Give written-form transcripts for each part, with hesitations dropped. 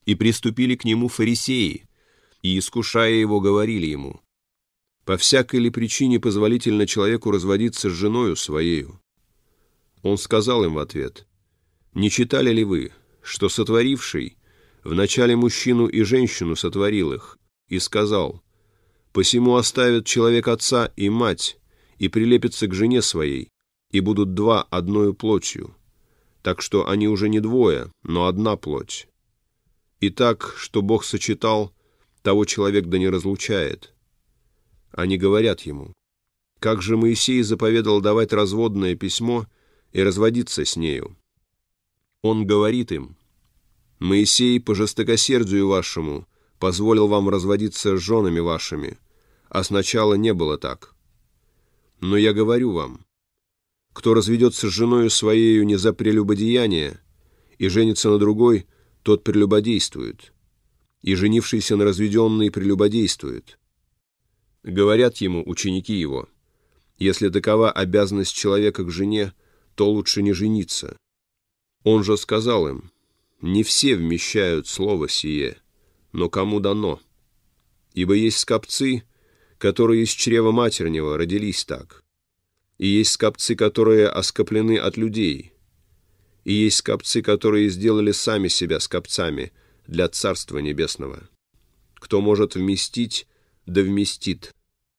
И приступили к нему фарисеи, и, искушая его, говорили ему: «По всякой ли причине позволительно человеку разводиться с женою своею?» Он сказал им в ответ: «Не читали ли вы, что сотворивший вначале мужчину и женщину сотворил их, и сказал: посему оставит человек отца и мать, и прилепится к жене своей, и будут два одною плотью, так что они уже не двое, но одна плоть. И так, что Бог сочетал, того человек да не разлучает». Они говорят ему: «Как же Моисей заповедал давать разводное письмо и разводиться с нею?» Он говорит им: «Моисей по жестокосердию вашему позволил вам разводиться с женами вашими, а сначала не было так. Но я говорю вам: кто разведется с женою своею не за прелюбодеяние и женится на другой, тот прелюбодействует, и женившийся на разведенной прелюбодействует». Говорят ему ученики его: «Если такова обязанность человека к жене, то лучше не жениться». Он же сказал им: «Не все вмещают слово сие, но кому дано. Ибо есть скопцы, которые из чрева матернего родились так, и есть скопцы, которые оскоплены от людей, и есть скопцы, которые сделали сами себя скопцами для Царства Небесного. Кто может вместить, да вместит».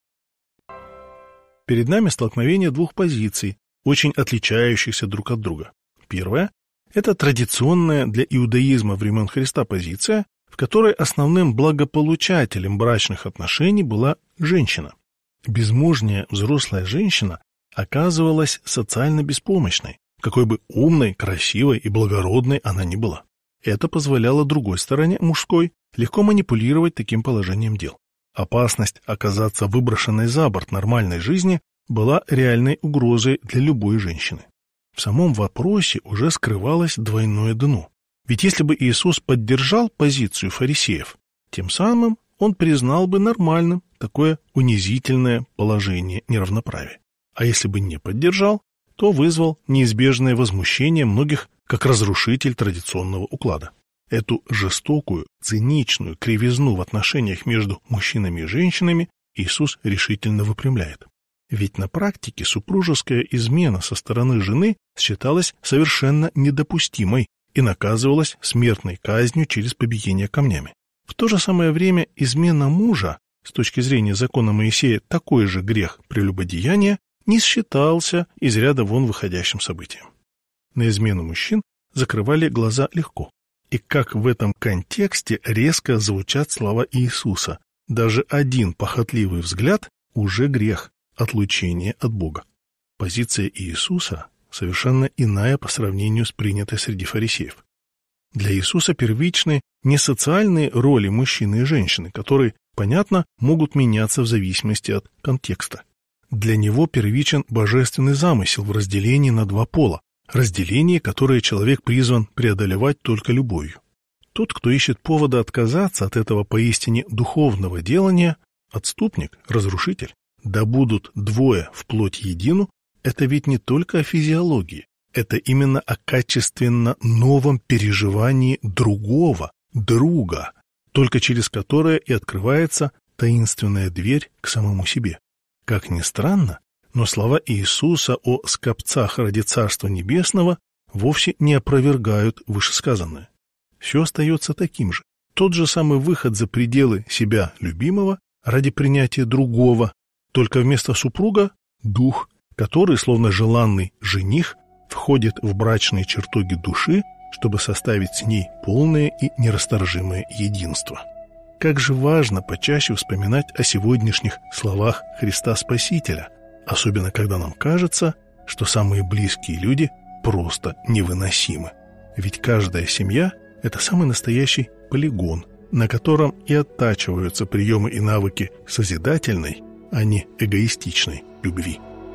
Перед нами столкновение двух позиций, очень отличающихся друг от друга. Первая – это традиционная для иудаизма времен Христа позиция, в которой основным благополучателем брачных отношений была женщина. Безмужняя взрослая женщина оказывалась социально беспомощной, какой бы умной, красивой и благородной она ни была. Это позволяло другой стороне, мужской, легко манипулировать таким положением дел. Опасность оказаться выброшенной за борт нормальной жизни была реальной угрозой для любой женщины. В самом вопросе уже скрывалось двойное дно. Ведь если бы Иисус поддержал позицию фарисеев, тем самым он признал бы нормальным такое унизительное положение неравноправия. А если бы не поддержал, то вызвал неизбежное возмущение многих как разрушитель традиционного уклада. Эту жестокую, циничную кривизну в отношениях между мужчинами и женщинами Иисус решительно выпрямляет. Ведь на практике супружеская измена со стороны жены считалась совершенно недопустимой и наказывалась смертной казнью через побиение камнями. В то же самое время измена мужа, с точки зрения закона Моисея такой же грех прелюбодеяния, не считался из ряда вон выходящим событием. На измену мужчин закрывали глаза легко. И как в этом контексте резко звучат слова Иисуса: даже один похотливый взгляд уже грех, отлучение от Бога. Позиция Иисуса совершенно иная по сравнению с принятой среди фарисеев. Для Иисуса первичны не социальные роли мужчины и женщины, которые, понятно, могут меняться в зависимости от контекста. Для него первичен божественный замысел в разделении на два пола, разделение, которое человек призван преодолевать только любовью. Тот, кто ищет повода отказаться от этого поистине духовного делания, отступник, разрушитель. Да будут двое вплоть едину, это ведь не только о физиологии, это именно о качественно новом переживании другого, друга, только через которое и открывается таинственная дверь к самому себе. Как ни странно, но слова Иисуса о скопцах ради Царства Небесного вовсе не опровергают вышесказанное. Все остается таким же. Тот же самый выход за пределы себя любимого ради принятия другого, только вместо супруга – дух, который, словно желанный жених, входит в брачные чертоги души, чтобы составить с ней полное и нерасторжимое единство. Как же важно почаще вспоминать о сегодняшних словах Христа Спасителя, особенно когда нам кажется, что самые близкие люди просто невыносимы. Ведь каждая семья – это самый настоящий полигон, на котором и оттачиваются приемы и навыки созидательной, а не эгоистичной любви.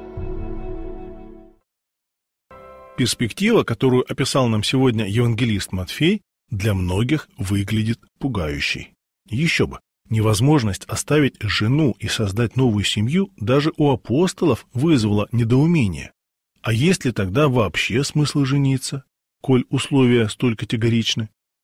Перспектива, которую описал нам сегодня евангелист Матфей, для многих выглядит пугающей. Еще бы, невозможность оставить жену и создать новую семью даже у апостолов вызвала недоумение. А есть ли тогда вообще смысл жениться, коль условия столь категоричны?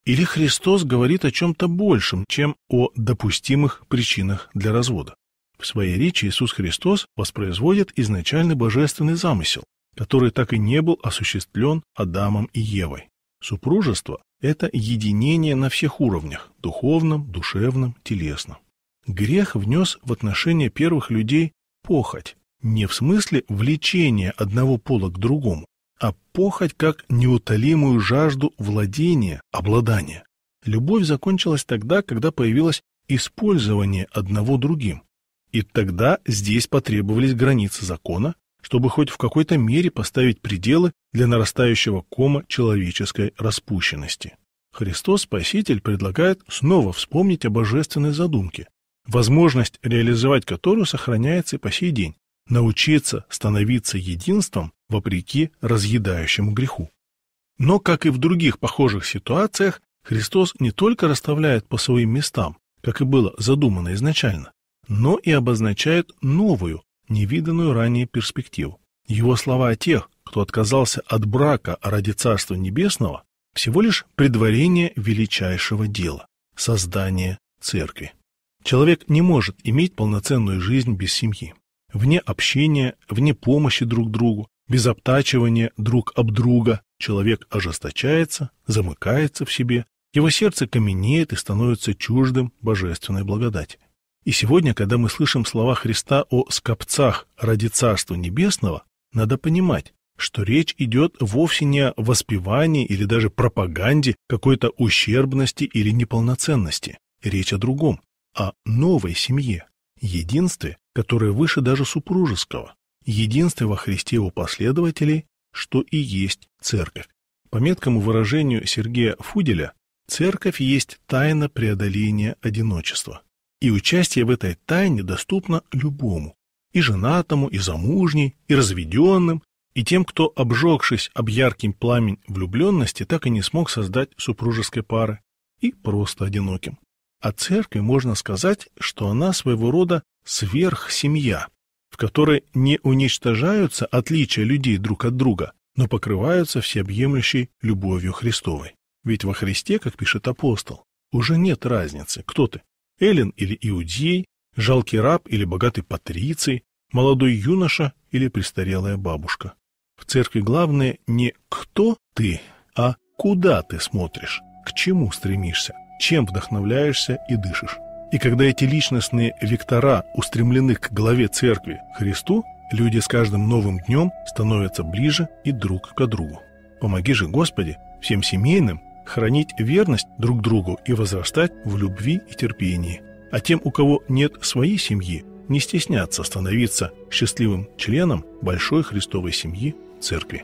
Или Христос говорит о чем-то большем, чем о допустимых причинах для развода? В своей речи Иисус Христос воспроизводит изначальный божественный замысел, который так и не был осуществлен Адамом и Евой. Супружество – это единение на всех уровнях – духовном, душевном, телесном. Грех внес в отношения первых людей похоть, не в смысле влечения одного пола к другому, а похоть как неутолимую жажду владения, обладания. Любовь закончилась тогда, когда появилось использование одного другим. И тогда здесь потребовались границы закона, чтобы хоть в какой-то мере поставить пределы для нарастающего кома человеческой распущенности. Христос Спаситель предлагает снова вспомнить о божественной задумке, возможность реализовать которую сохраняется и по сей день, научиться становиться единством вопреки разъедающему греху. Но, как и в других похожих ситуациях, Христос не только расставляет по своим местам, как и было задумано изначально, но и обозначает новую, невиданную ранее перспективу. Его слова о тех, кто отказался от брака ради Царства Небесного, всего лишь предварение величайшего дела – создания церкви. Человек не может иметь полноценную жизнь без семьи. Вне общения, вне помощи друг другу, без обтачивания друг об друга человек ожесточается, замыкается в себе, его сердце каменеет и становится чуждым божественной благодати. И сегодня, когда мы слышим слова Христа о скопцах ради Царства Небесного, надо понимать, что речь идет вовсе не о воспевании или даже пропаганде какой-то ущербности или неполноценности. Речь о другом, о новой семье, единстве, которое выше даже супружеского, единстве во Христе его последователей, что и есть церковь. По меткому выражению Сергея Фуделя, церковь есть тайна преодоления одиночества. И участие в этой тайне доступно любому, и женатому, и замужней, и разведенным, и тем, кто, обжегшись об яркий пламень влюбленности, так и не смог создать супружеской пары, и просто одиноким. О церкви можно сказать, что она своего рода сверхсемья, в которой не уничтожаются отличия людей друг от друга, но покрываются всеобъемлющей любовью Христовой. Ведь во Христе, как пишет апостол, уже нет разницы, кто ты, эллин или иудей, жалкий раб или богатый патриций, молодой юноша или престарелая бабушка. В церкви главное не кто ты, а куда ты смотришь, к чему стремишься, чем вдохновляешься и дышишь. И когда эти личностные вектора устремлены к главе церкви, Христу, люди с каждым новым днем становятся ближе и друг к другу. Помоги же, Господи, всем семейным хранить верность друг другу и возрастать в любви и терпении. А тем, у кого нет своей семьи, не стесняться становиться счастливым членом большой Христовой семьи церкви.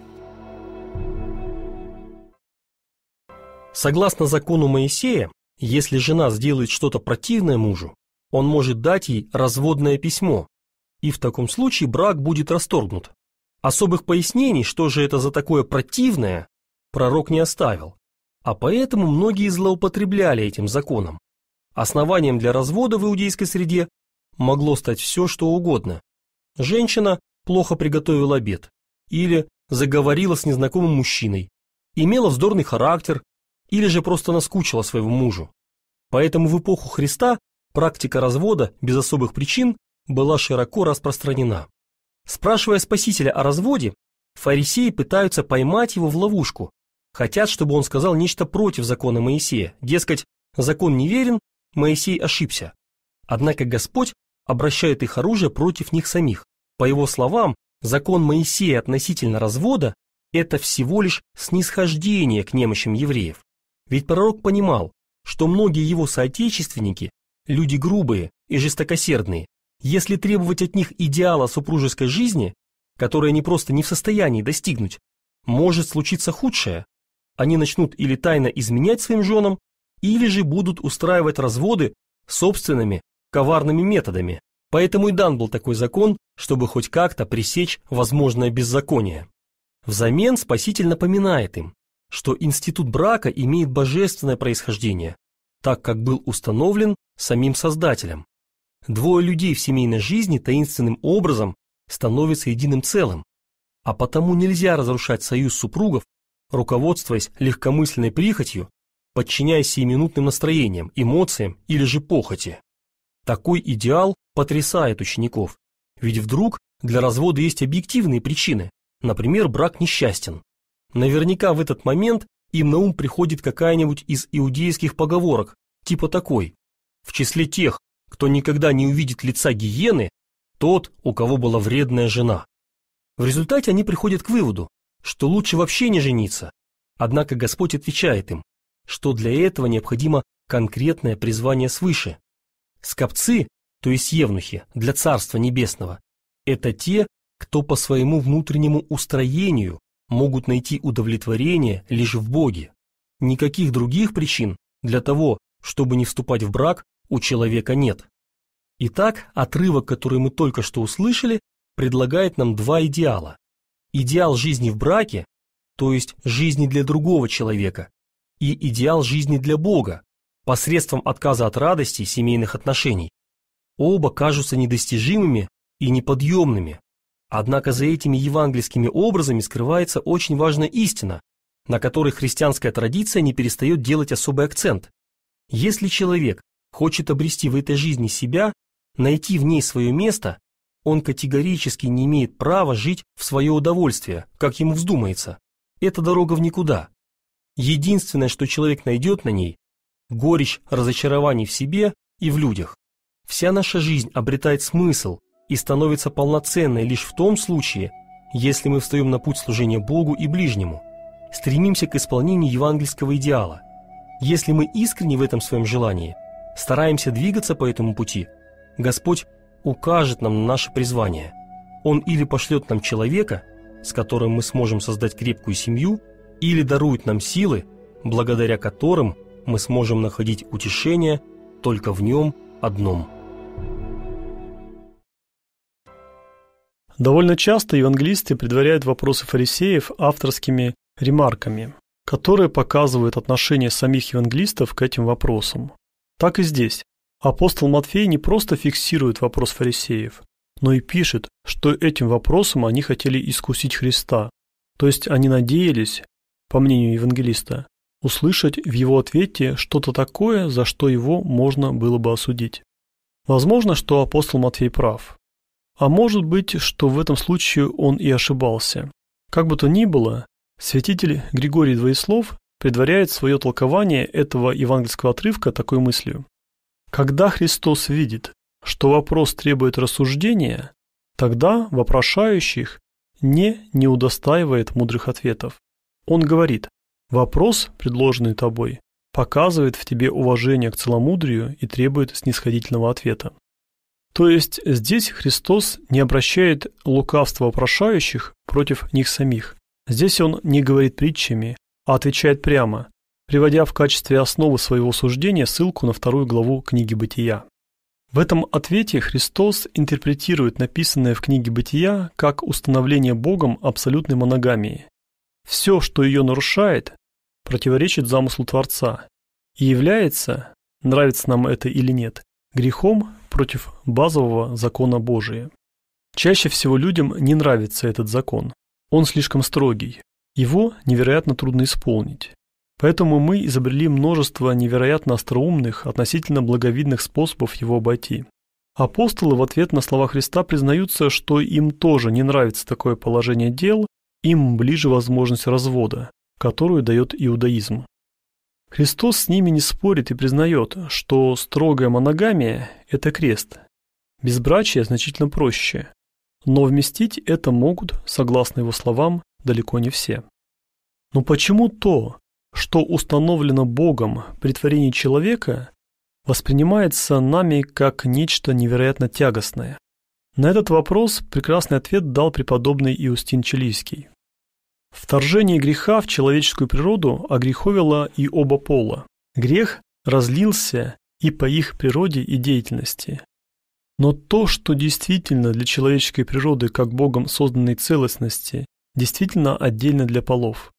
Согласно закону Моисея, если жена сделает что-то противное мужу, он может дать ей разводное письмо, и в таком случае брак будет расторгнут. Особых пояснений, что же это за такое противное, пророк не оставил, а поэтому многие злоупотребляли этим законом. Основанием для развода в иудейской среде могло стать все, что угодно. Женщина плохо приготовила обед, или заговорила с незнакомым мужчиной, имела вздорный характер, или же просто наскучила своему мужу. Поэтому в эпоху Христа практика развода без особых причин была широко распространена. Спрашивая Спасителя о разводе, фарисеи пытаются поймать его в ловушку, хотят, чтобы он сказал нечто против закона Моисея, дескать, закон неверен, Моисей ошибся. Однако Господь обращает их оружие против них самих. По его словам, закон Моисея относительно развода – это всего лишь снисхождение к немощам евреев. Ведь пророк понимал, что многие его соотечественники – люди грубые и жестокосердные. Если требовать от них идеала супружеской жизни, которой они просто не в состоянии достигнуть, может случиться худшее. Они начнут или тайно изменять своим женам, или же будут устраивать разводы собственными коварными методами. Поэтому и дан был такой закон, чтобы хоть как-то пресечь возможное беззаконие. Взамен Спаситель напоминает им, что институт брака имеет божественное происхождение, так как был установлен самим Создателем. Двое людей в семейной жизни таинственным образом становятся единым целым, а потому нельзя разрушать союз супругов, руководствуясь легкомысленной прихотью, подчиняясь сиюминутным настроениям, эмоциям или же похоти. Такой идеал потрясает учеников, ведь вдруг для развода есть объективные причины, например, брак несчастен. Наверняка в этот момент им на ум приходит какая-нибудь из иудейских поговорок, типа такой: в числе тех, кто никогда не увидит лица гиены, тот, у кого была вредная жена. В результате они приходят к выводу, что лучше вообще не жениться. Однако Господь отвечает им, что для этого необходимо конкретное призвание свыше. Скопцы, то есть евнухи, для Царства Небесного, это те, кто по своему внутреннему устроению могут найти удовлетворение лишь в Боге. Никаких других причин для того, чтобы не вступать в брак, у человека нет. Итак, отрывок, который мы только что услышали, предлагает нам два идеала. Идеал жизни в браке, то есть жизни для другого человека, и идеал жизни для Бога, посредством отказа от радости семейных отношений. Оба кажутся недостижимыми и неподъемными. Однако за этими евангельскими образами скрывается очень важная истина, на которой христианская традиция не перестает делать особый акцент. Если человек хочет обрести в этой жизни себя, найти в ней свое место, он категорически не имеет права жить в свое удовольствие, как ему вздумается. Это дорога в никуда. Единственное, что человек найдет на ней – горечь разочарований в себе и в людях. Вся наша жизнь обретает смысл и становится полноценной лишь в том случае, если мы встаем на путь служения Богу и ближнему, стремимся к исполнению евангельского идеала. Если мы искренни в этом своем желании, стараемся двигаться по этому пути, Господь укажет нам на наше призвание. Он или пошлет нам человека, с которым мы сможем создать крепкую семью, или дарует нам силы, благодаря которым мы сможем находить утешение только в Нем одном. Довольно часто евангелисты предваряют вопросы фарисеев авторскими ремарками, которые показывают отношение самих евангелистов к этим вопросам. Так и здесь. Апостол Матфей не просто фиксирует вопрос фарисеев, но и пишет, что этим вопросом они хотели искусить Христа, то есть они надеялись, по мнению евангелиста, услышать в его ответе что-то такое, за что его можно было бы осудить. Возможно, что апостол Матфей прав. А может быть, что в этом случае он и ошибался. Как бы то ни было, святитель Григорий Двоеслов предваряет свое толкование этого евангельского отрывка такой мыслью. Когда Христос видит, что вопрос требует рассуждения, тогда вопрошающих не удостаивает мудрых ответов. Он говорит: вопрос, предложенный тобой, показывает в тебе уважение к целомудрию и требует снисходительного ответа. То есть здесь Христос не обращает лукавства вопрошающих против них самих. Здесь он не говорит притчами, а отвечает прямо, приводя в качестве основы своего суждения ссылку на 2 главу книги Бытия. В этом ответе Христос интерпретирует написанное в книге Бытия как установление Богом абсолютной моногамии. Все, что ее нарушает, противоречит замыслу Творца и является, нравится нам это или нет, грехом против базового закона Божия. Чаще всего людям не нравится этот закон. Он слишком строгий. Его невероятно трудно исполнить. Поэтому мы изобрели множество невероятно остроумных, относительно благовидных способов его обойти. Апостолы в ответ на слова Христа признаются, что им тоже не нравится такое положение дел, им ближе возможность развода, которую дает иудаизм. Христос с ними не спорит и признает, что строгая моногамия – это крест. Безбрачие значительно проще, но вместить это могут, согласно его словам, далеко не все. Но почему то, что установлено Богом при творении человека, воспринимается нами как нечто невероятно тягостное? На этот вопрос прекрасный ответ дал преподобный Иустин Чилийский. Вторжение греха в человеческую природу огреховило и оба пола. Грех разлился и по их природе и деятельности. Но то, что действительно для человеческой природы как Богом созданной целостности, действительно отдельно для полов.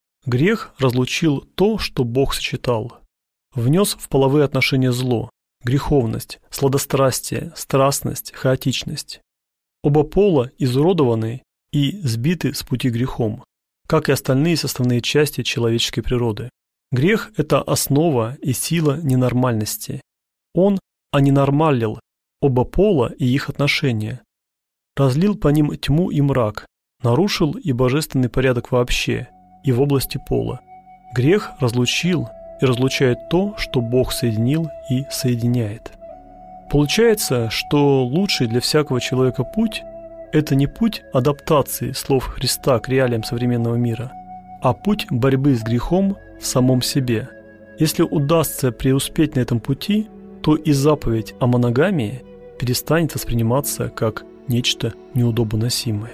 Грех разлучил то, что Бог сочетал. Внес в половые отношения зло, греховность, сладострастие, страстность, хаотичность. Оба пола изуродованы и сбиты с пути грехом, как и остальные составные части человеческой природы. Грех – это основа и сила ненормальности. Он аненормалил оба пола и их отношения, разлил по ним тьму и мрак, нарушил и божественный порядок вообще, и в области пола. Грех разлучил и разлучает то, что Бог соединил и соединяет. Получается, что лучший для всякого человека путь – это не путь адаптации слов Христа к реалиям современного мира, а путь борьбы с грехом в самом себе. Если удастся преуспеть на этом пути, то и заповедь о моногамии перестанет восприниматься как нечто неудобоносимое.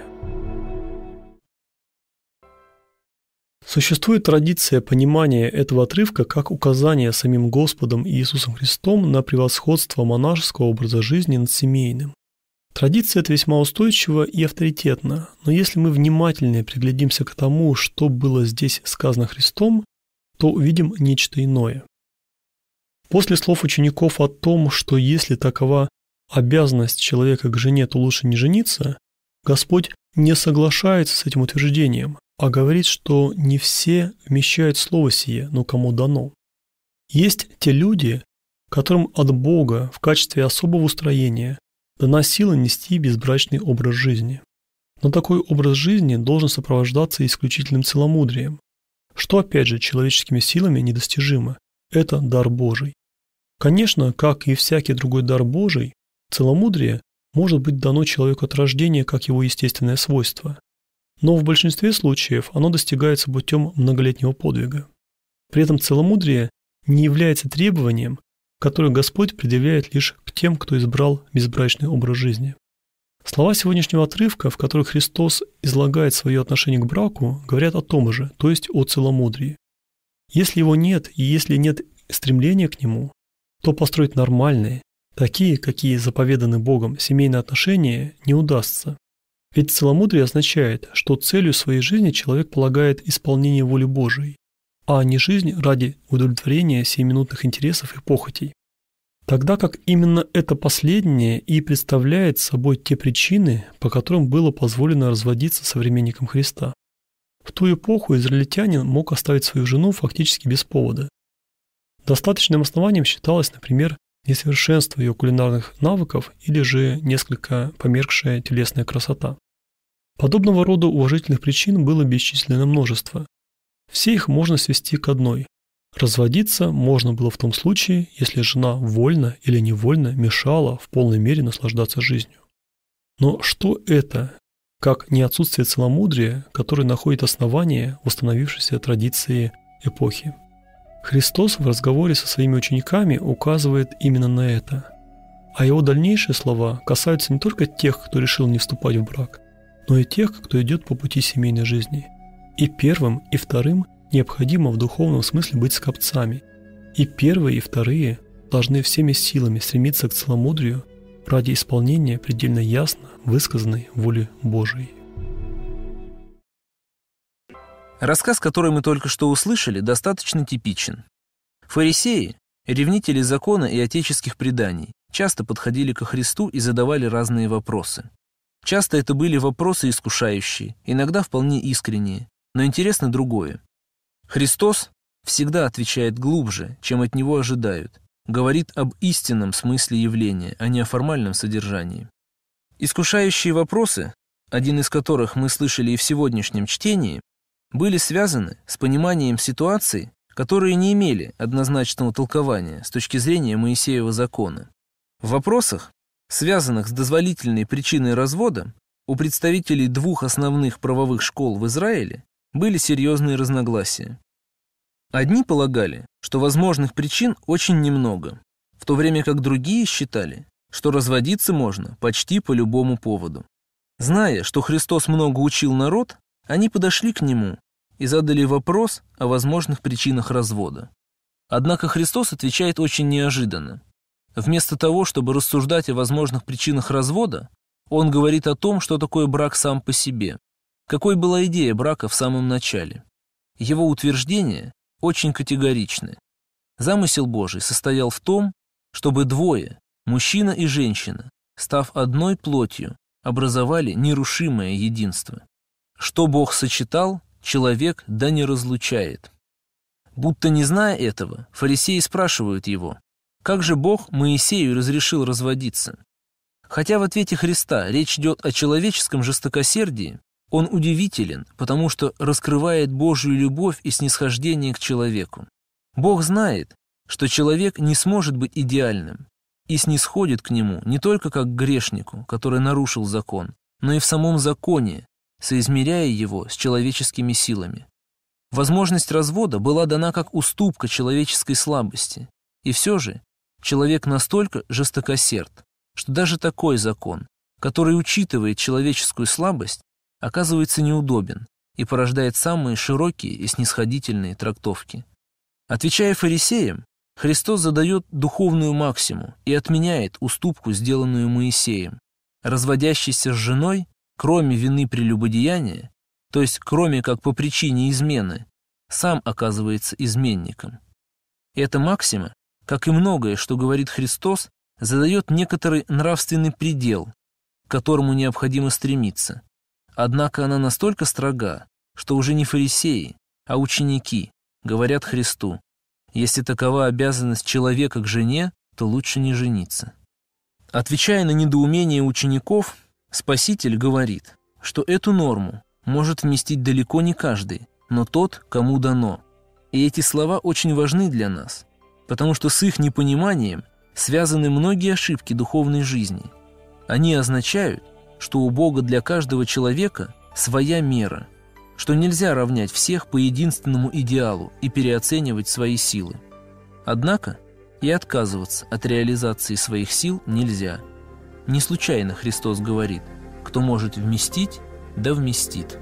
Существует традиция понимания этого отрывка как указание самим Господом Иисусом Христом на превосходство монашеского образа жизни над семейным. Традиция эта весьма устойчива и авторитетна, но если мы внимательнее приглядимся к тому, что было здесь сказано Христом, то увидим нечто иное. После слов учеников о том, что если такова обязанность человека к жене, то лучше не жениться, Господь не соглашается с этим утверждением, а говорит, что не все вмещают слово сие, но кому дано. Есть те люди, которым от Бога в качестве особого устроения дана сила нести безбрачный образ жизни. Но такой образ жизни должен сопровождаться исключительным целомудрием, что, опять же, человеческими силами недостижимо. Это дар Божий. Конечно, как и всякий другой дар Божий, целомудрие может быть дано человеку от рождения как его естественное свойство. Но в большинстве случаев оно достигается путем многолетнего подвига. При этом целомудрие не является требованием, которое Господь предъявляет лишь к тем, кто избрал безбрачный образ жизни. Слова сегодняшнего отрывка, в которых Христос излагает свое отношение к браку, говорят о том же, то есть о целомудрии. Если его нет и если нет стремления к нему, то построить нормальные, такие, какие заповеданы Богом, семейные отношения не удастся. Ведь целомудрие означает, что целью своей жизни человек полагает исполнение воли Божией, а не жизнь ради удовлетворения сиюминутных интересов и похотей. Тогда как именно это последнее и представляет собой те причины, по которым было позволено разводиться современникам Христа. В ту эпоху израильтянин мог оставить свою жену фактически без повода. Достаточным основанием считалось, например, несовершенство ее кулинарных навыков или же несколько померкшая телесная красота. Подобного рода уважительных причин было бесчисленное множество. Все их можно свести к одной. Разводиться можно было в том случае, если жена вольно или невольно мешала в полной мере наслаждаться жизнью. Но что это, как не отсутствие целомудрия, которое находит основание в установившейся традиции эпохи? Христос в разговоре со своими учениками указывает именно на это. А его дальнейшие слова касаются не только тех, кто решил не вступать в брак, но и тех, кто идет по пути семейной жизни. И первым, и вторым необходимо в духовном смысле быть скопцами. И первые, и вторые должны всеми силами стремиться к целомудрию ради исполнения предельно ясно высказанной воли Божией. Рассказ, который мы только что услышали, достаточно типичен. Фарисеи, ревнители закона и отеческих преданий, часто подходили ко Христу и задавали разные вопросы. Часто это были вопросы искушающие, иногда вполне искренние, но интересно другое. Христос всегда отвечает глубже, чем от него ожидают, говорит об истинном смысле явления, а не о формальном содержании. Искушающие вопросы, один из которых мы слышали и в сегодняшнем чтении, были связаны с пониманием ситуаций, которые не имели однозначного толкования с точки зрения Моисеева закона. В вопросах, связанных с дозволительной причиной развода, у представителей двух основных правовых школ в Израиле были серьезные разногласия. Одни полагали, что возможных причин очень немного, в то время как другие считали, что разводиться можно почти по любому поводу. Зная, что Христос много учил народ, они подошли к нему и задали вопрос о возможных причинах развода. Однако Христос отвечает очень неожиданно. Вместо того, чтобы рассуждать о возможных причинах развода, он говорит о том, что такое брак сам по себе. Какой была идея брака в самом начале? Его утверждения очень категоричны. Замысел Божий состоял в том, чтобы двое, мужчина и женщина, став одной плотью, образовали нерушимое единство. Что Бог сочетал, человек да не разлучает. Будто не зная этого, фарисеи спрашивают его, как же Бог Моисею разрешил разводиться? Хотя в ответе Христа речь идет о человеческом жестокосердии, он удивителен, потому что раскрывает Божью любовь и снисхождение к человеку. Бог знает, что человек не сможет быть идеальным, и снисходит к нему не только как к грешнику, который нарушил закон, но и в самом законе, соизмеряя его с человеческими силами. Возможность развода была дана как уступка человеческой слабости, и все же человек настолько жестокосерд, что даже такой закон, который учитывает человеческую слабость, оказывается неудобен и порождает самые широкие и снисходительные трактовки. Отвечая фарисеям, Христос задает духовную максиму и отменяет уступку, сделанную Моисеем. Разводящийся с женой, кроме вины прелюбодеяния, то есть кроме как по причине измены, сам оказывается изменником. Эта максима, как и многое, что говорит Христос, задает некоторый нравственный предел, к которому необходимо стремиться. Однако она настолько строга, что уже не фарисеи, а ученики говорят Христу: если такова обязанность человека к жене, то лучше не жениться. Отвечая на недоумение учеников, Спаситель говорит, что эту норму может вместить далеко не каждый, но тот, кому дано. И эти слова очень важны для нас, потому что с их непониманием связаны многие ошибки духовной жизни. Они означают, что у Бога для каждого человека своя мера, что нельзя равнять всех по единственному идеалу и переоценивать свои силы. Однако и отказываться от реализации своих сил нельзя. Не случайно Христос говорит: кто может вместить, да вместит.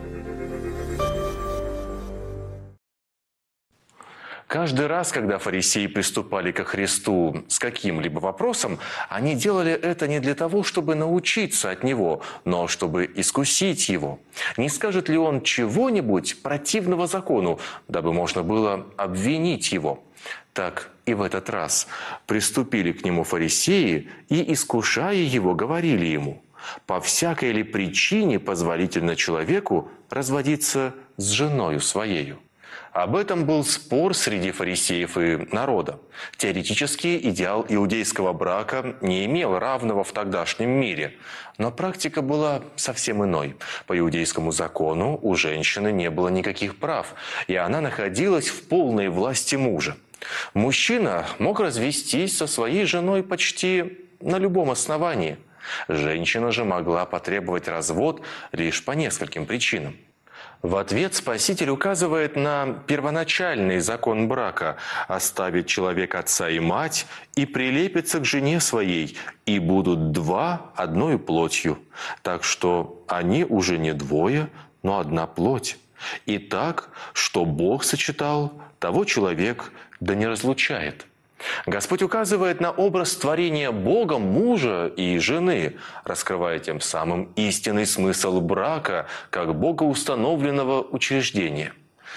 Каждый раз, когда фарисеи приступали ко Христу с каким-либо вопросом, они делали это не для того, чтобы научиться от Него, но чтобы искусить Его. Не скажет ли Он чего-нибудь противного закону, дабы можно было обвинить Его? Так и в этот раз приступили к Нему фарисеи и, искушая Его, говорили Ему: «По всякой ли причине позволительно человеку разводиться с женою своею?» Об этом был спор среди фарисеев и народа. Теоретически идеал иудейского брака не имел равного в тогдашнем мире, но практика была совсем иной. По иудейскому закону у женщины не было никаких прав, и она находилась в полной власти мужа. Мужчина мог развестись со своей женой почти на любом основании. Женщина же могла потребовать развод лишь по нескольким причинам. В ответ Спаситель указывает на первоначальный закон брака – оставить человек отца и мать и прилепиться к жене своей, и будут два одною плотью. Так что они уже не двое, но одна плоть. И так, что Бог сочетал, того человек да не разлучает. Господь указывает на образ творения Богом мужа и жены, раскрывая тем самым истинный смысл брака как богоустановленного учреждения.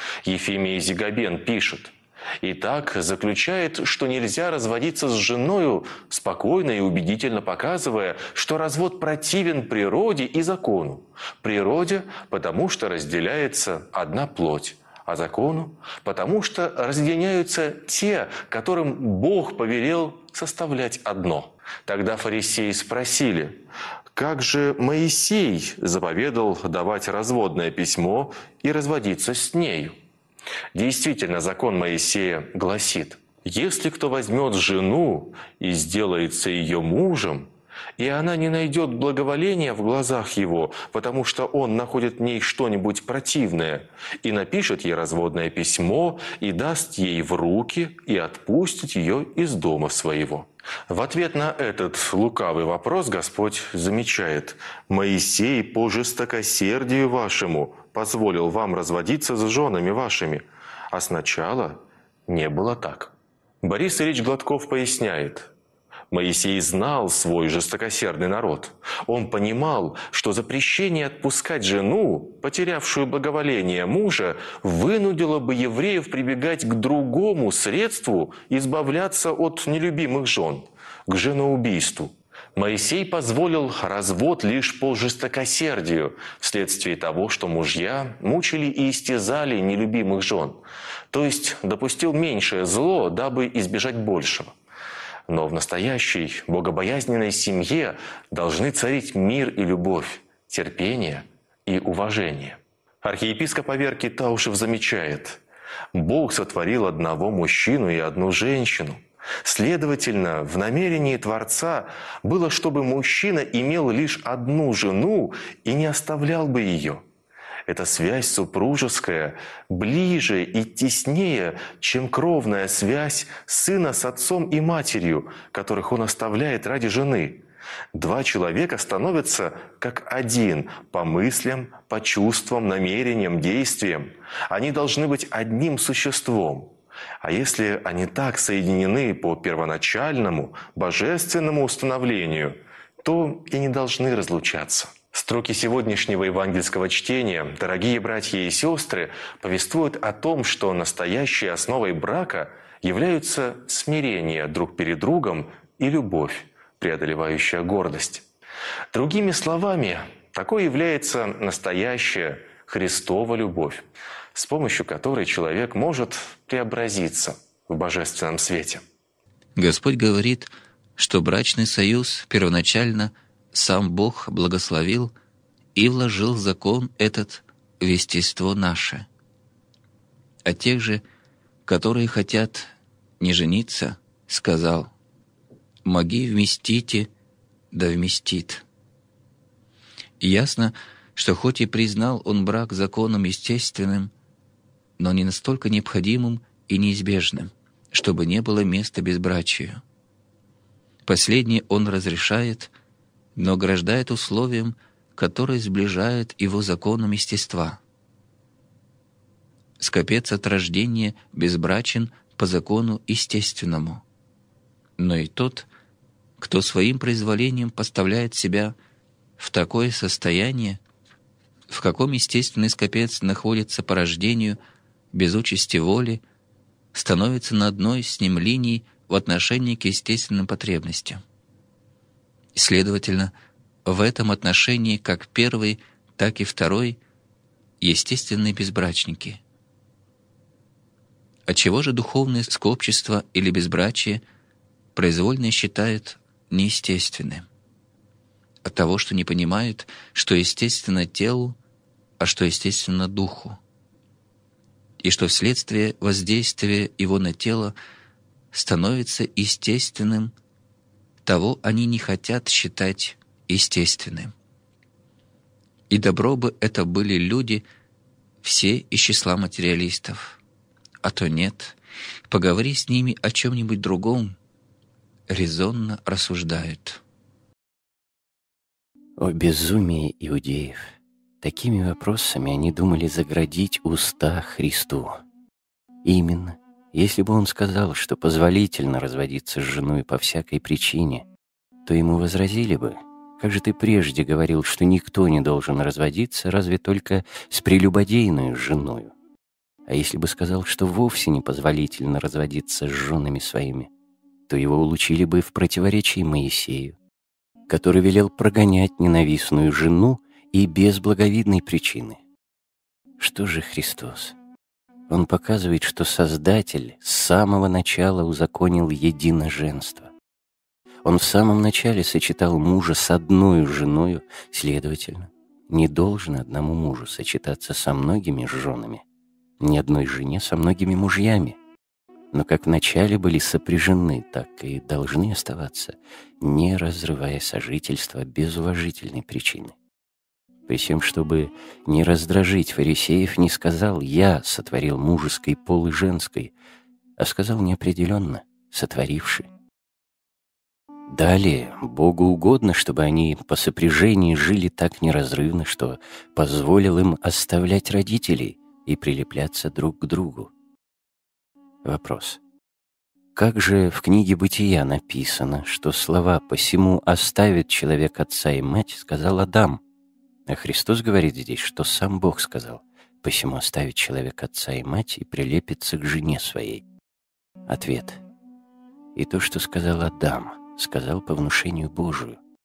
Ефимий Зигабен пишет: «Итак, заключает, что нельзя разводиться с женою, спокойно и убедительно показывая, что развод противен природе и закону. Природе, потому что разделяется одна плоть, а закону, потому что разъединяются те, которым Бог повелел составлять одно». Тогда фарисеи спросили: «Как же Моисей заповедал давать разводное письмо и разводиться с нею?» Действительно, закон Моисея гласит: «Если кто возьмет жену и сделается ее мужем, и она не найдет благоволения в глазах его, потому что он находит в ней что-нибудь противное, и напишет ей разводное письмо, и даст ей в руки, и отпустит ее из дома своего». В ответ на этот лукавый вопрос Господь замечает: «Моисей по жестокосердию вашему позволил вам разводиться с женами вашими, а сначала не было так». Борис Ильич Гладков поясняет: Моисей знал свой жестокосердный народ. Он понимал, что запрещение отпускать жену, потерявшую благоволение мужа, вынудило бы евреев прибегать к другому средству избавляться от нелюбимых жен – к женоубийству. Моисей позволил развод лишь по жестокосердию, вследствие того, что мужья мучили и истязали нелюбимых жен, то есть допустил меньшее зло, дабы избежать большего. Но в настоящей богобоязненной семье должны царить мир и любовь, терпение и уважение. Архиепископ Аверкий Таушев замечает: Бог сотворил одного мужчину и одну женщину. Следовательно, в намерении Творца было, чтобы мужчина имел лишь одну жену и не оставлял бы ее. Эта связь супружеская ближе и теснее, чем кровная связь сына с отцом и матерью, которых он оставляет ради жены. Два человека становятся как один по мыслям, по чувствам, намерениям, действиям. Они должны быть одним существом. А если они так соединены по первоначальному, божественному установлению, то и не должны разлучаться. Строки сегодняшнего евангельского чтения, дорогие братья и сестры, повествуют о том, что настоящей основой брака являются смирение друг перед другом и любовь, преодолевающая гордость. Другими словами, такой является настоящая Христова любовь, с помощью которой человек может преобразиться в божественном свете. Господь говорит, что брачный союз первоначально сам Бог благословил и вложил закон этот в естество наше. А тех же, которые хотят не жениться, сказал: «Моги вместите, да вместит». И ясно, что хоть и признал он брак законом естественным, но не настолько необходимым и неизбежным, чтобы не было места безбрачию. Последнее он разрешает, но ограждает условием, которое сближает его законом естества. Скопец от рождения безбрачен по закону естественному, но и тот, кто своим произволением поставляет себя в такое состояние, в каком естественный скопец находится по рождению, без участи воли, становится на одной с ним линии в отношении к естественным потребностям. И, следовательно, в этом отношении как первый, так и второй естественные безбрачники. Отчего же духовное скопчество или безбрачие произвольно считают неестественным? От того, что не понимают, что естественно телу, а что естественно духу, и что вследствие воздействия его на тело становится естественным, того они не хотят считать естественным. И добро бы это были люди все из числа материалистов, а то нет, поговори с ними о чем-нибудь другом, резонно рассуждают. О безумии иудеев! Такими вопросами они думали заградить уста Христу. Именно, если бы он сказал, что позволительно разводиться с женой по всякой причине, то ему возразили бы: «Как же ты прежде говорил, что никто не должен разводиться, разве только с прелюбодейную женою?» А если бы сказал, что вовсе не позволительно разводиться с женами своими, то его уличили бы в противоречии Моисею, который велел прогонять ненавистную жену и без благовидной причины. Что же Христос? Он показывает, что Создатель с самого начала узаконил единоженство. Он в самом начале сочетал мужа с одной женою, следовательно, не должен одному мужу сочетаться со многими женами, ни одной жене со многими мужьями. Но как вначале были сопряжены, так и должны оставаться, не разрывая сожительство без уважительной причины. При всем, чтобы не раздражить фарисеев, не сказал: «Я сотворил мужеский пол и женской», а сказал неопределенно: «сотворивший». Далее Богу угодно, чтобы они по сопряжении жили так неразрывно, что позволил им оставлять родителей и прилепляться друг к другу. Вопрос. Как же в книге «Бытия» написано, что слова «посему оставит человек отца и мать» сказал Адам, а Христос говорит здесь, что сам Бог сказал: «Посему оставит человек отца и мать и прилепится к жене своей»? Ответ. И то, что сказал Адам, сказал по внушению Божию,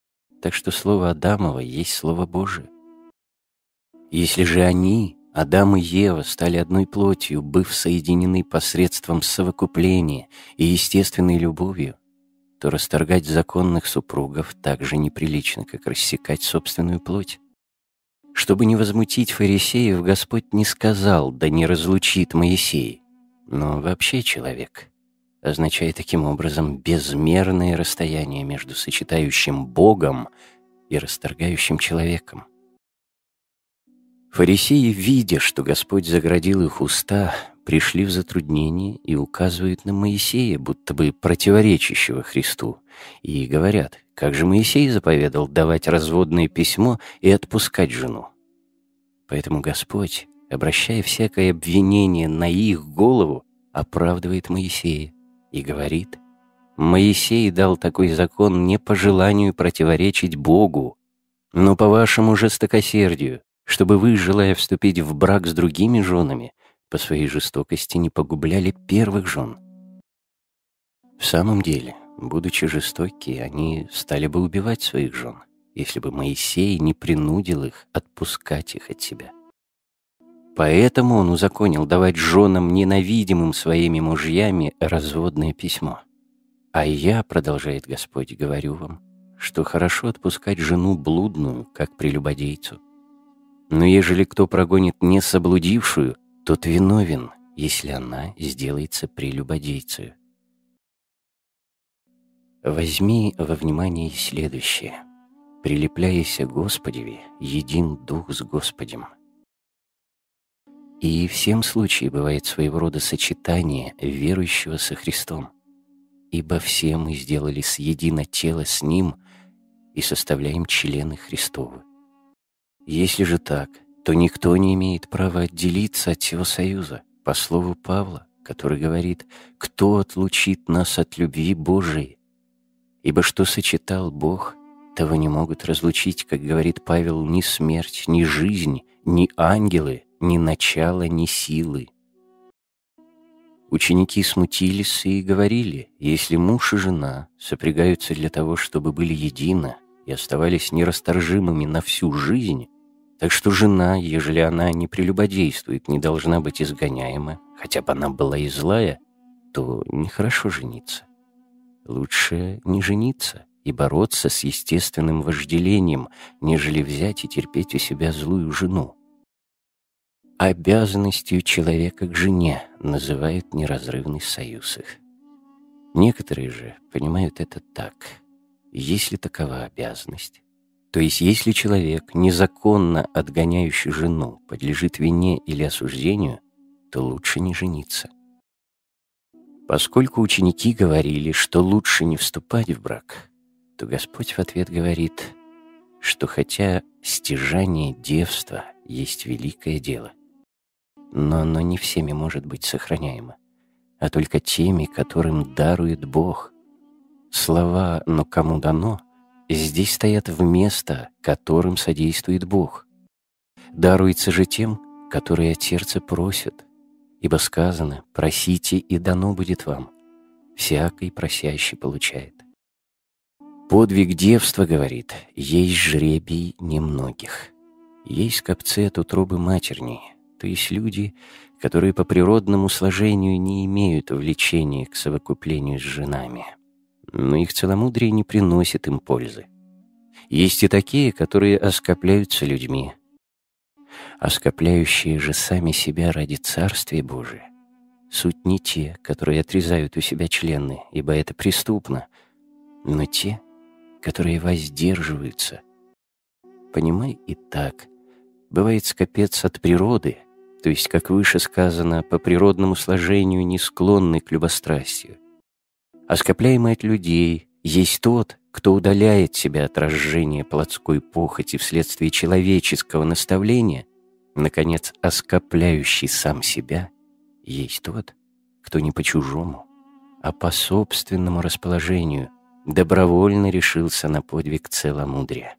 так что слово Адамово есть слово Божие. Если же они, Адам и Ева, стали одной плотью, быв соединены посредством совокупления и естественной любовью, то расторгать законных супругов так же неприлично, как рассекать собственную плоть. Чтобы не возмутить фарисеев, Господь не сказал: «Да не разлучит Моисей». Но вообще человек означает таким образом безмерное расстояние между сочетающим Богом и расторгающим человеком. Фарисеи, видя, что Господь заградил их уста, пришли в затруднение и указывают на Моисея, будто бы противоречащего Христу, и говорят: как же Моисей заповедал давать разводное письмо и отпускать жену? Поэтому Господь, обращая всякое обвинение на их голову, оправдывает Моисея и говорит: Моисей дал такой закон не по желанию противоречить Богу, но по вашему жестокосердию, чтобы вы, желая вступить в брак с другими женами, по своей жестокости не погубляли первых жен. В самом деле, будучи жестоки, они стали бы убивать своих жен, если бы Моисей не принудил их отпускать их от себя. Поэтому он узаконил давать женам, ненавидимым своими мужьями, разводное письмо. А я, продолжает Господь, говорю вам, что хорошо отпускать жену блудную, как прелюбодейцу. Но ежели кто прогонит несоблудившую, тот виновен, если она сделается прелюбодейцей. Возьми во внимание следующее. «Прилепляйся Господеве, един дух с Господем». И в всем случае бывает своего рода сочетание верующего со Христом, ибо все мы сделались едино тело с Ним и составляем члены Христовы. Если же так, то никто не имеет права отделиться от сего союза, по слову Павла, который говорит: «Кто отлучит нас от любви Божией? Ибо что сочетал Бог, того не могут разлучить, как говорит Павел, ни смерть, ни жизнь, ни ангелы, ни начало, ни силы». Ученики смутились и говорили: если муж и жена сопрягаются для того, чтобы были едино и оставались нерасторжимыми на всю жизнь, так что жена, ежели она не прелюбодействует, не должна быть изгоняема, хотя бы она была и злая, то нехорошо жениться. Лучше не жениться и бороться с естественным вожделением, нежели взять и терпеть у себя злую жену. Обязанностью человека к жене называют неразрывный союз их. Некоторые же понимают это так: если такова обязанность, то есть если человек, незаконно отгоняющий жену, подлежит вине или осуждению, то лучше не жениться. Поскольку ученики говорили, что лучше не вступать в брак, то Господь в ответ говорит, что хотя стяжание девства есть великое дело, но оно не всеми может быть сохраняемо, а только теми, которым дарует Бог. Слова «но кому дано» здесь стоят вместо, которым содействует Бог. Даруется же тем, которые от сердца просят, ибо сказано: «Просите, и дано будет вам, всякий просящий получает». Подвиг девства, говорит, есть жребий немногих. Есть скопцы от утробы матерней, то есть люди, которые по природному сложению не имеют влечения к совокуплению с женами, но их целомудрие не приносит им пользы. Есть и такие, которые оскопляются людьми. Оскопляющие же сами себя ради Царствия Божия суть не те, которые отрезают у себя члены, ибо это преступно, но те, которые воздерживаются. Понимай и так, бывает скопец от природы, то есть, как выше сказано, по природному сложению не склонный к любострастию. А скопляемый от людей есть тот, кто удаляет себя от разжения плотской похоти вследствие человеческого наставления, наконец, оскопляющий сам себя, есть тот, кто не по-чужому, а по собственному расположению добровольно решился на подвиг целомудрия.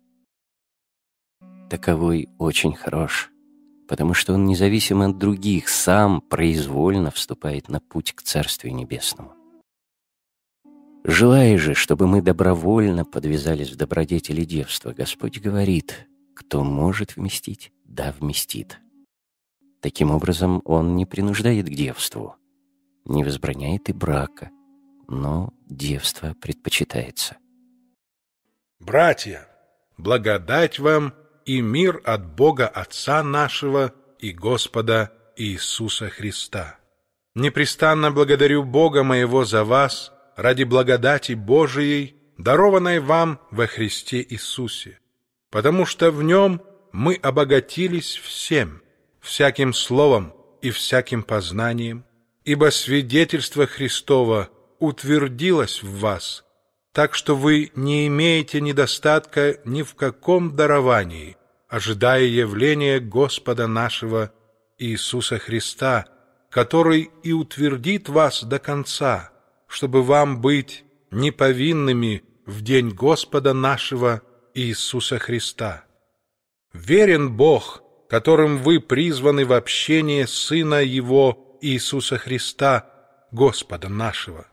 Таковой очень хорош, потому что он независимо от других сам произвольно вступает на путь к Царствию Небесному. Желая же, чтобы мы добровольно подвязались в добродетели девства, Господь говорит: кто может вместить, да вместит. Таким образом, Он не принуждает к девству, не возбраняет и брака, но девство предпочитается. Братья, благодать вам и мир от Бога Отца нашего и Господа Иисуса Христа. Непрестанно благодарю Бога моего за вас ради благодати Божией, дарованной вам во Христе Иисусе, потому что в Нем мы обогатились всем, всяким словом и всяким познанием, ибо свидетельство Христово утвердилось в вас, так что вы не имеете недостатка ни в каком даровании, ожидая явления Господа нашего Иисуса Христа, который и утвердит вас до конца, чтобы вам быть неповинными в день Господа нашего Иисуса Христа. Верен Бог, которым вы призваны в общение Сына Его Иисуса Христа, Господа нашего.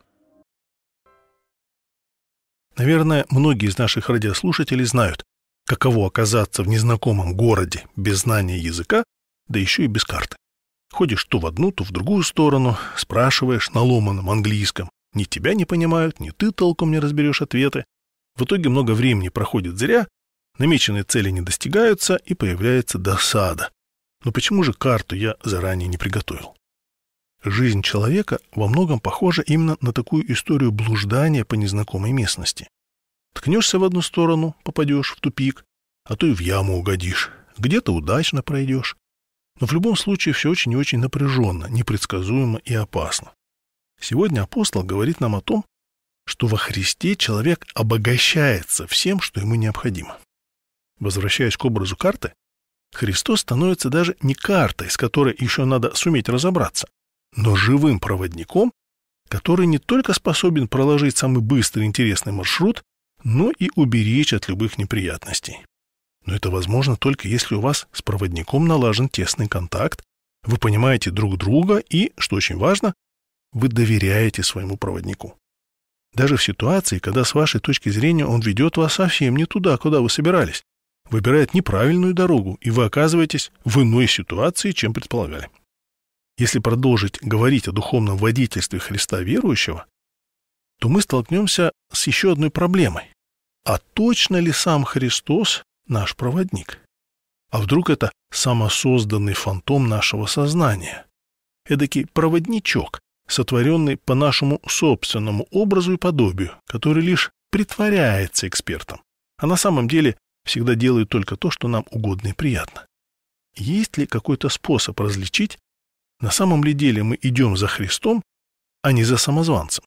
Наверное, многие из наших радиослушателей знают, каково оказаться в незнакомом городе без знания языка, да еще и без карты. Ходишь то в одну, то в другую сторону, спрашиваешь на ломаном английском. Ни тебя не понимают, ни ты толком не разберешь ответы. В итоге много времени проходит зря, намеченные цели не достигаются и появляется досада. Но почему же карту я заранее не приготовил? Жизнь человека во многом похожа именно на такую историю блуждания по незнакомой местности. Ткнешься в одну сторону, попадешь в тупик, а то и в яму угодишь, где-то удачно пройдешь. Но в любом случае все очень и очень напряженно, непредсказуемо и опасно. Сегодня апостол говорит нам о том, что во Христе человек обогащается всем, что ему необходимо. Возвращаясь к образу карты, Христос становится даже не картой, с которой еще надо суметь разобраться, но живым проводником, который не только способен проложить самый быстрый и интересный маршрут, но и уберечь от любых неприятностей. Но это возможно только если у вас с проводником налажен тесный контакт, вы понимаете друг друга и, что очень важно, вы доверяете своему проводнику. Даже в ситуации, когда с вашей точки зрения он ведет вас совсем не туда, куда вы собирались, выбирает неправильную дорогу, и вы оказываетесь в иной ситуации, чем предполагали. Если продолжить говорить о духовном водительстве Христа верующего, то мы столкнемся с еще одной проблемой. А точно ли сам Христос наш проводник? А вдруг это самосозданный фантом нашего сознания? Эдакий проводничок, сотворенный по нашему собственному образу и подобию, который лишь притворяется экспертом, а на самом деле всегда делает только то, что нам угодно и приятно. Есть ли какой-то способ различить, на самом ли деле мы идем за Христом, а не за самозванцем?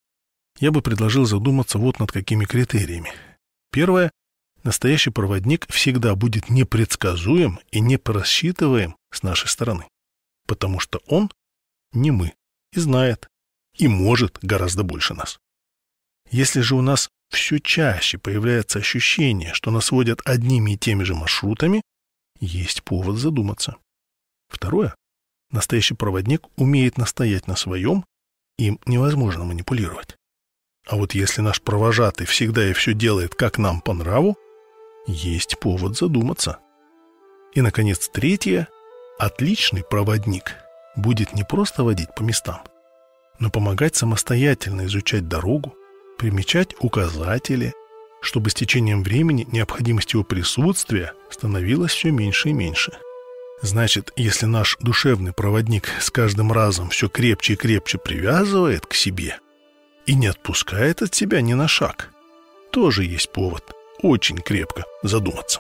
Я бы предложил задуматься вот над какими критериями. Первое. Настоящий проводник всегда будет непредсказуем и непросчитываем с нашей стороны, потому что он не мы, и знает, и может гораздо больше нас. Если же у нас все чаще появляется ощущение, что нас водят одними и теми же маршрутами, есть повод задуматься. Второе. Настоящий проводник умеет настоять на своем, им невозможно манипулировать. А вот если наш провожатый всегда и все делает, как нам по нраву, есть повод задуматься. И, наконец, третье. Отличный проводник будет не просто водить по местам, но помогать самостоятельно изучать дорогу, примечать указатели, чтобы с течением времени необходимость его присутствия становилась все меньше и меньше. Значит, если наш душевный проводник с каждым разом все крепче и крепче привязывает к себе и не отпускает от себя ни на шаг, тоже есть повод очень крепко задуматься.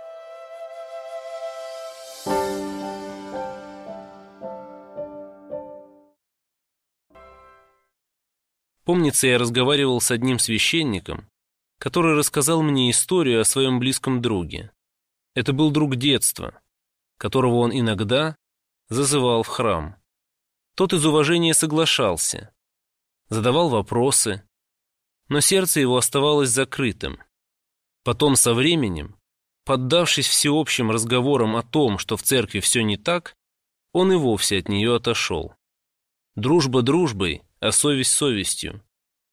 Помнится, я разговаривал с одним священником, который рассказал мне историю о своем близком друге. Это был друг детства, которого он иногда зазывал в храм. Тот из уважения соглашался, задавал вопросы, но сердце его оставалось закрытым. Потом со временем, поддавшись всеобщим разговорам о том, что в церкви все не так, он и вовсе от нее отошел. Дружба дружбой, а совесть совестью.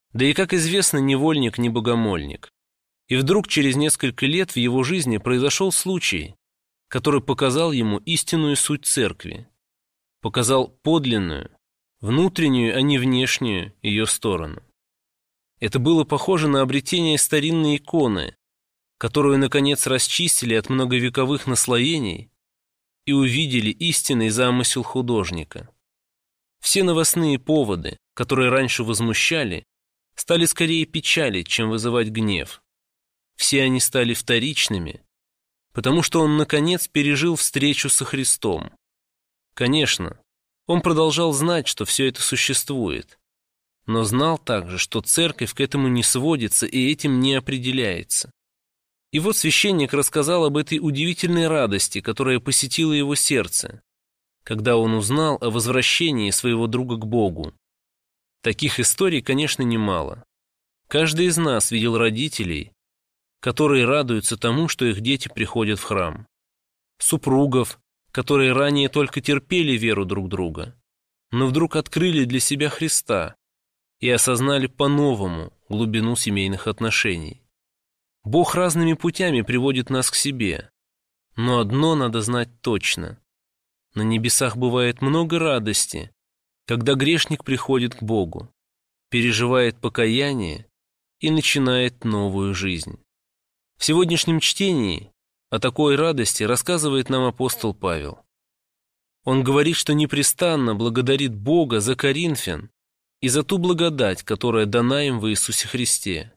Да и, как известно, невольник не богомольник. И вдруг через несколько лет в его жизни произошел случай, который показал ему истинную суть церкви, показал подлинную, внутреннюю, а не внешнюю ее сторону. Это было похоже на обретение старинной иконы, которую, наконец, расчистили от многовековых наслоений и увидели истинный замысел художника. Все новостные поводы, которые раньше возмущали, стали скорее печалить, чем вызывать гнев. Все они стали вторичными, потому что он, наконец, пережил встречу со Христом. Конечно, он продолжал знать, что все это существует, но знал также, что церковь к этому не сводится и этим не определяется. И вот священник рассказал об этой удивительной радости, которая посетила его сердце, когда он узнал о возвращении своего друга к Богу. Таких историй, конечно, немало. Каждый из нас видел родителей, которые радуются тому, что их дети приходят в храм. Супругов, которые ранее только терпели веру друг друга, но вдруг открыли для себя Христа и осознали по-новому глубину семейных отношений. Бог разными путями приводит нас к себе, но одно надо знать точно. На небесах бывает много радости, когда грешник приходит к Богу, переживает покаяние и начинает новую жизнь. В сегодняшнем чтении о такой радости рассказывает нам апостол Павел. Он говорит, что непрестанно благодарит Бога за коринфян и за ту благодать, которая дана им в Иисусе Христе.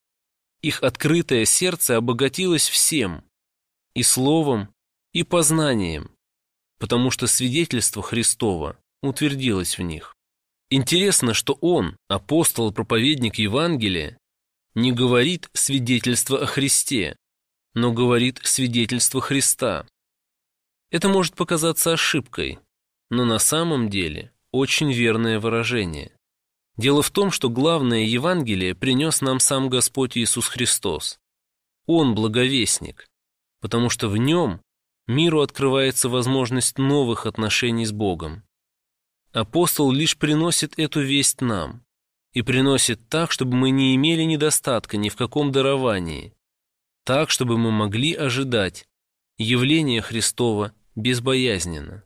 Их открытое сердце обогатилось всем, и словом, и познанием, потому что свидетельство Христово утвердилось в них. Интересно, что он, апостол и проповедник Евангелия, не говорит свидетельство о Христе, но говорит свидетельство Христа. Это может показаться ошибкой, но на самом деле очень верное выражение. Дело в том, что главное Евангелие принес нам сам Господь Иисус Христос. Он благовестник, потому что в нем миру открывается возможность новых отношений с Богом. Апостол лишь приносит эту весть нам, и приносит так, чтобы мы не имели недостатка ни в каком даровании, так, чтобы мы могли ожидать явления Христова безбоязненно.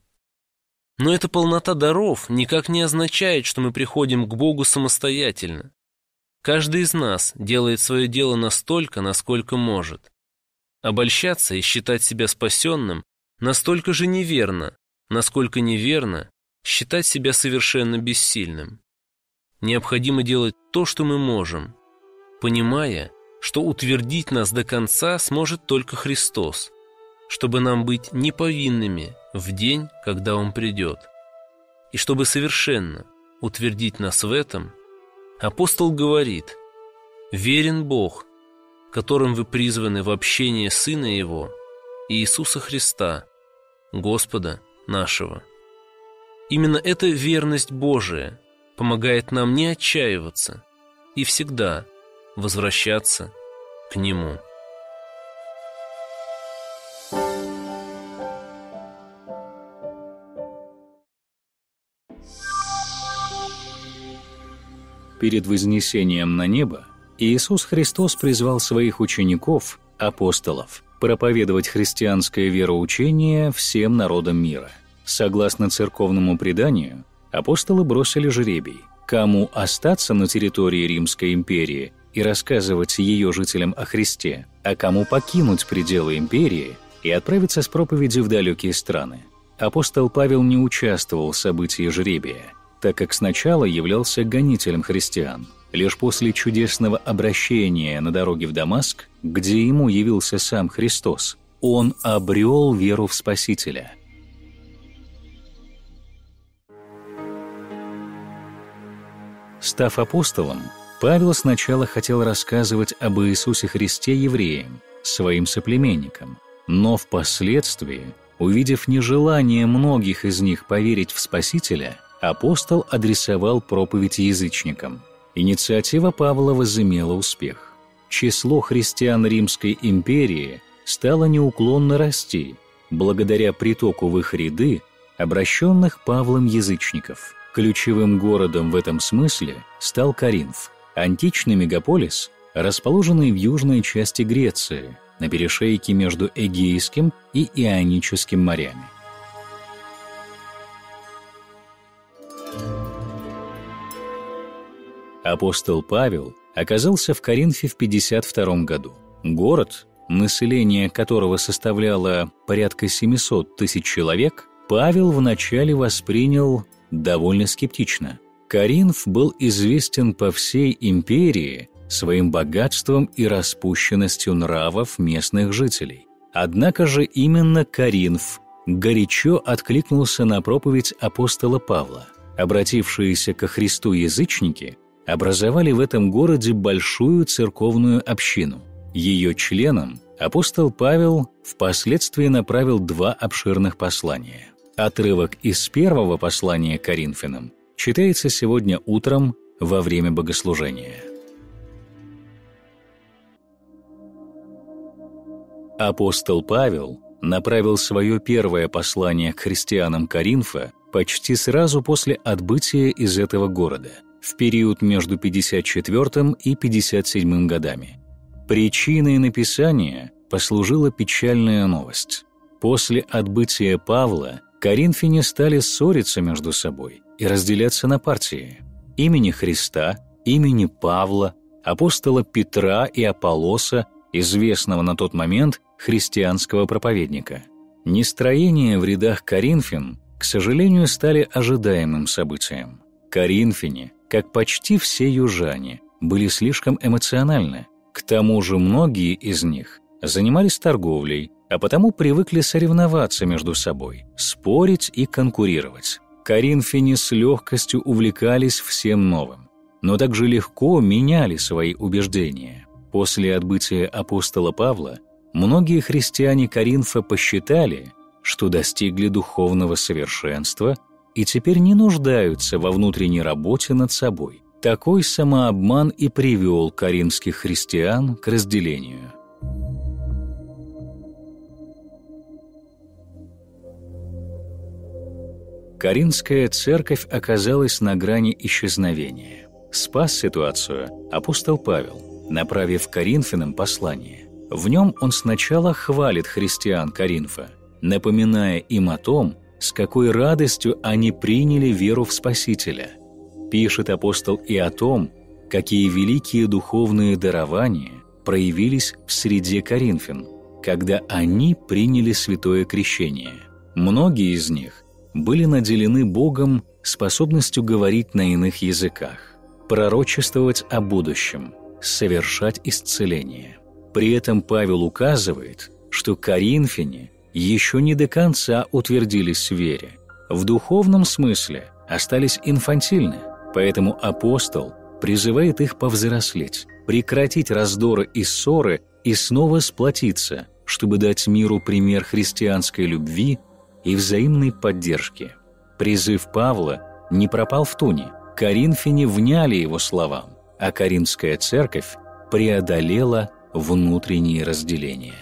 Но эта полнота даров никак не означает, что мы приходим к Богу самостоятельно. Каждый из нас делает свое дело настолько, насколько может. Обольщаться и считать себя спасенным настолько же неверно, насколько неверно считать себя совершенно бессильным. Необходимо делать то, что мы можем, понимая, что утвердить нас до конца сможет только Христос, чтобы нам быть неповинными в день, когда Он придет. И чтобы совершенно утвердить нас в этом, апостол говорит: «Верен Бог, которым вы призваны в общение Сына Его, Иисуса Христа, Господа нашего». Именно эта верность Божия помогает нам не отчаиваться и всегда возвращаться к Нему. Перед вознесением на небо Иисус Христос призвал своих учеников, апостолов, проповедовать христианское вероучение всем народам мира. Согласно церковному преданию, апостолы бросили жребий, кому остаться на территории Римской империи и рассказывать ее жителям о Христе, а кому покинуть пределы империи и отправиться с проповедью в далекие страны. Апостол Павел не участвовал в событии жребия, так как сначала являлся гонителем христиан. Лишь после чудесного обращения на дороге в Дамаск, где ему явился сам Христос, он обрел веру в Спасителя. Став апостолом, Павел сначала хотел рассказывать об Иисусе Христе евреям, своим соплеменникам, но впоследствии, увидев нежелание многих из них поверить в Спасителя, апостол адресовал проповедь язычникам. Инициатива Павла возымела успех. Число христиан Римской империи стало неуклонно расти, благодаря притоку в их ряды обращенных Павлом язычников. Ключевым городом в этом смысле стал Коринф, античный мегаполис, расположенный в южной части Греции, на перешейке между Эгейским и Ионическим морями. Апостол Павел оказался в Коринфе в 52 году. Город, население которого составляло порядка 700 тысяч человек, Павел вначале воспринял довольно скептично. Коринф был известен по всей империи своим богатством и распущенностью нравов местных жителей. Однако же именно Коринф горячо откликнулся на проповедь апостола Павла. Обратившиеся ко Христу язычники образовали в этом городе большую церковную общину. Ее членам апостол Павел впоследствии направил 2 обширных послания. Отрывок из первого послания к Коринфянам читается сегодня утром во время богослужения. Апостол Павел направил свое первое послание к христианам Коринфа почти сразу после отбытия из этого города, в период между 54 и 57 годами. Причиной написания послужила печальная новость. После отбытия Павла коринфяне стали ссориться между собой и разделяться на партии: имени Христа, имени Павла, апостола Петра и Аполлоса, известного на тот момент христианского проповедника. Нестроения в рядах коринфян, к сожалению, стали ожидаемым событием. Коринфяне, как почти все южане, были слишком эмоциональны. К тому же многие из них занимались торговлей, а потому привыкли соревноваться между собой, спорить и конкурировать. Коринфяне с легкостью увлекались всем новым, но также легко меняли свои убеждения. После отбытия апостола Павла многие христиане Коринфа посчитали, что достигли духовного совершенства и теперь не нуждаются во внутренней работе над собой. Такой самообман и привел коринфских христиан к разделению. Коринфская церковь оказалась на грани исчезновения. Спас ситуацию апостол Павел, направив коринфянам послание. В нем он сначала хвалит христиан Коринфа, напоминая им о том, с какой радостью они приняли веру в Спасителя. Пишет апостол и о том, какие великие духовные дарования проявились в среде коринфян, когда они приняли святое крещение. Многие из них были наделены Богом способностью говорить на иных языках, пророчествовать о будущем, совершать исцеление. При этом Павел указывает, что коринфяне еще не до конца утвердились в вере, в духовном смысле остались инфантильны, поэтому апостол призывает их повзрослеть, прекратить раздоры и ссоры и снова сплотиться, чтобы дать миру пример христианской любви и взаимной поддержки. Призыв Павла не пропал в туне. Коринфяне вняли его словам, а Коринфская церковь преодолела внутренние разделения.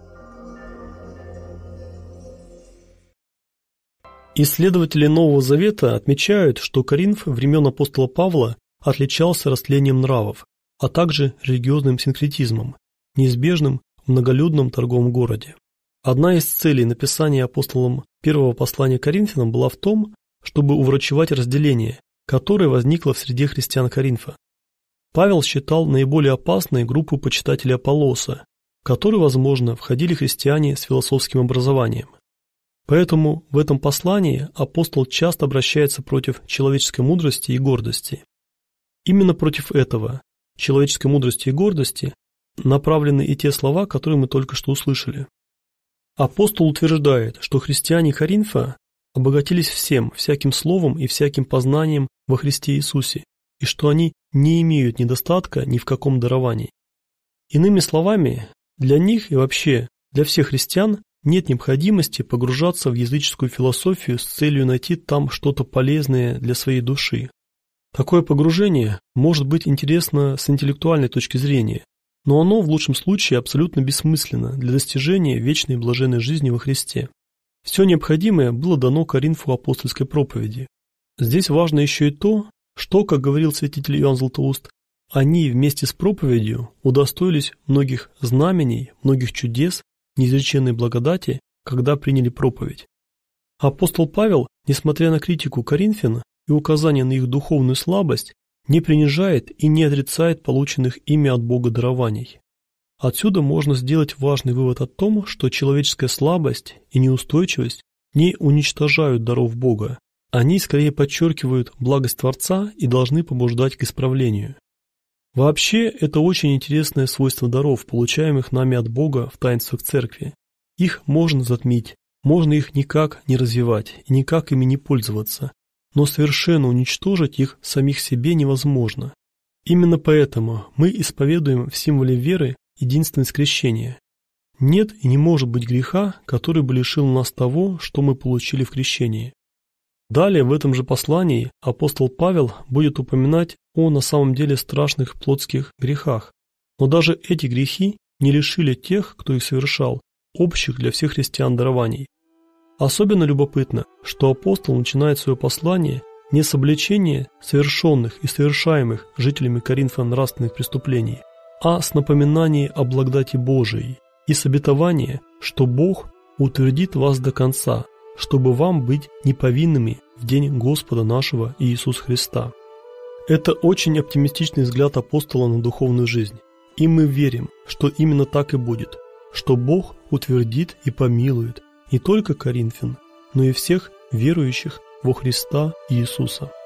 Исследователи Нового Завета отмечают, что Коринф времен апостола Павла отличался растлением нравов, а также религиозным синкретизмом, неизбежным в многолюдном торговом городе. Одна из целей написания апостолом первого послания Коринфянам была в том, чтобы уврачевать разделение, которое возникло в среде христиан Коринфа. Павел считал наиболее опасной группу почитателей Аполлоса, в которую, возможно, входили христиане с философским образованием. Поэтому в этом послании апостол часто обращается против человеческой мудрости и гордости. Именно против этого, человеческой мудрости и гордости, направлены и те слова, которые мы только что услышали. Апостол утверждает, что христиане Коринфа обогатились всяким словом и всяким познанием во Христе Иисусе, и что они не имеют недостатка ни в каком даровании. Иными словами, для них и вообще для всех христиан нет необходимости погружаться в языческую философию с целью найти там что-то полезное для своей души. Такое погружение может быть интересно с интеллектуальной точки зрения, но оно в лучшем случае абсолютно бессмысленно для достижения вечной блаженной жизни во Христе. Все необходимое было дано Коринфу апостольской проповеди. Здесь важно еще и то, что, как говорил святитель Иоанн Златоуст, Они вместе с проповедью удостоились многих знамений, многих чудес, неизреченной благодати, когда приняли проповедь. Апостол Павел, несмотря на критику коринфян и указание на их духовную слабость, не принижает и не отрицает полученных ими от Бога дарований. Отсюда можно сделать важный вывод о том, что человеческая слабость и неустойчивость не уничтожают даров Бога. Они скорее подчеркивают благость Творца и должны побуждать к исправлению. Вообще, это очень интересное свойство даров, получаемых нами от Бога в таинствах Церкви. Их можно затмить, можно их никак не развивать и никак ими не пользоваться, но совершенно уничтожить их самих себе невозможно. Именно поэтому мы исповедуем в символе веры единственность крещения. Нет и не может быть греха, который бы лишил нас того, что мы получили в крещении. Далее в этом же послании апостол Павел будет упоминать о на самом деле страшных плотских грехах, но даже эти грехи не лишили тех, кто их совершал, общих для всех христиан дарований. Особенно любопытно, что апостол начинает свое послание не с обличения совершенных и совершаемых жителями Коринфа нравственных преступлений, а с напоминания о благодати Божией и с обетования, что Бог утвердит вас до конца, чтобы вам быть неповинными в день Господа нашего Иисуса Христа. Это очень оптимистичный взгляд апостола на духовную жизнь, и мы верим, что именно так и будет, что Бог утвердит и помилует не только коринфян, но и всех верующих во Христа Иисуса.